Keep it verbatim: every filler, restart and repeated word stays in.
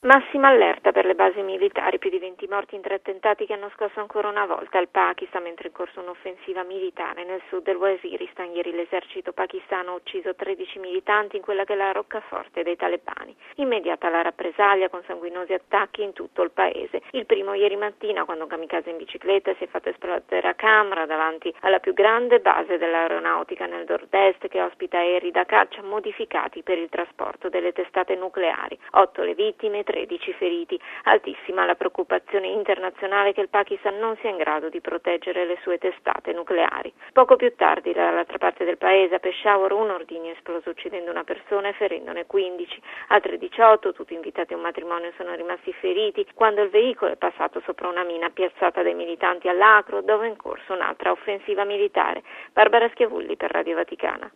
Massima allerta per le basi militari, più di venti morti in tre attentati che hanno scosso ancora una volta il Pakistan mentre è in corso un'offensiva militare nel sud del Waziristan. Ieri l'esercito pakistano ha ucciso tredici militanti in quella che è la roccaforte dei talebani. Immediata la rappresaglia con sanguinosi attacchi in tutto il paese. Il primo ieri mattina quando un kamikaze in bicicletta si è fatto esplodere a Camra davanti alla più grande base dell'aeronautica nel nord-est che ospita aerei da caccia modificati per il trasporto delle testate nucleari. Otto le vittime, tredici feriti. Altissima la preoccupazione internazionale che il Pakistan non sia in grado di proteggere le sue testate nucleari. Poco più tardi, dall'altra parte del paese, a Peshawar, un ordigno è esploso uccidendo una persona e ferendone quindici. Altre diciotto, tutti invitati a un matrimonio, sono rimasti feriti quando il veicolo è passato sopra una mina piazzata dai militanti all'Acro, dove è in corso un'altra offensiva militare. Barbara Schiavulli per Radio Vaticana.